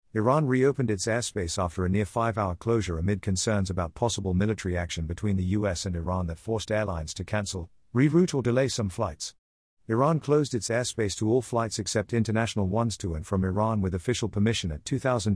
Iran reopened its airspace after a near 5-hour closure amid concerns about possible military action between the US and Iran that forced airlines to cancel, reroute or delay some flights. Iran closed its airspace to all flights except international ones to and from Iran with official permission at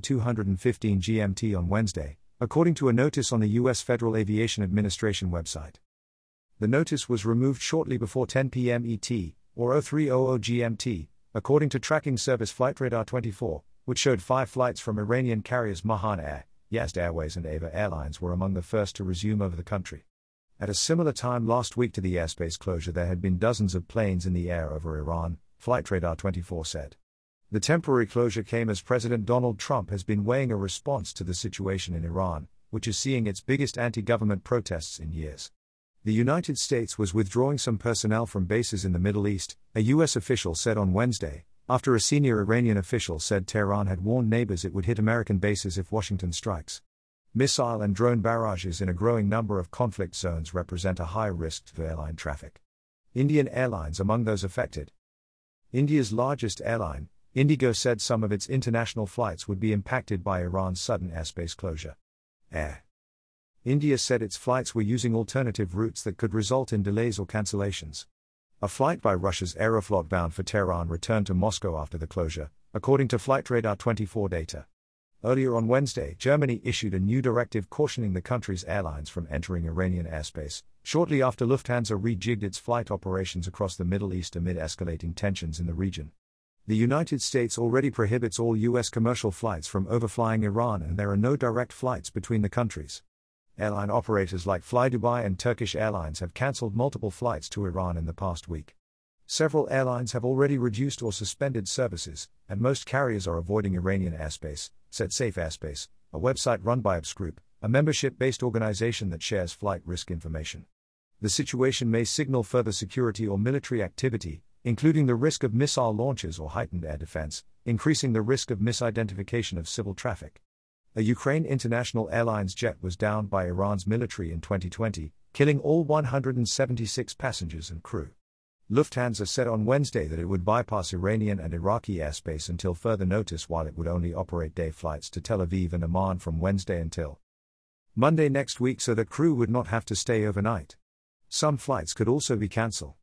2215 GMT on Wednesday, according to a notice on the U.S. Federal Aviation Administration website. The notice was removed shortly before 10 p.m. ET, or 0300 GMT, according to tracking service Flightradar 24, which showed 5 flights from Iranian carriers Mahan Air, Yazd Airways and Ava Airlines were among the first to resume over the country. At a similar time last week to the airspace closure, there had been dozens of planes in the air over Iran, Flightradar 24 said. The temporary closure came as President Donald Trump has been weighing a response to the situation in Iran, which is seeing its biggest anti-government protests in years. The United States was withdrawing some personnel from bases in the Middle East, a U.S. official said on Wednesday, after a senior Iranian official said Tehran had warned neighbors it would hit American bases if Washington strikes. Missile and drone barrages in a growing number of conflict zones represent a high risk to airline traffic. Indian Airlines among those affected. India's largest airline, Indigo, said some of its international flights would be impacted by Iran's sudden airspace closure. Air India said its flights were using alternative routes that could result in delays or cancellations. A flight by Russia's Aeroflot bound for Tehran returned to Moscow after the closure, according to Flightradar 24 data. Earlier on Wednesday, Germany issued a new directive cautioning the country's airlines from entering Iranian airspace, shortly after Lufthansa rejigged its flight operations across the Middle East amid escalating tensions in the region. The United States already prohibits all U.S. commercial flights from overflying Iran, and there are no direct flights between the countries. Airline operators like flydubai and Turkish Airlines have cancelled multiple flights to Iran in the past week. Several airlines have already reduced or suspended services, and most carriers are avoiding Iranian airspace, said Safe Airspace, a website run by OPS Group, a membership-based organization that shares flight risk information. The situation may signal further security or military activity, including the risk of missile launches or heightened air defense, increasing the risk of misidentification of civil traffic. A Ukraine International Airlines jet was downed by Iran's military in 2020, killing all 176 passengers and crew. Lufthansa said on Wednesday that it would bypass Iranian and Iraqi airspace until further notice, while it would only operate day flights to Tel Aviv and Amman from Wednesday until Monday next week so that crew would not have to stay overnight. Some flights could also be cancelled.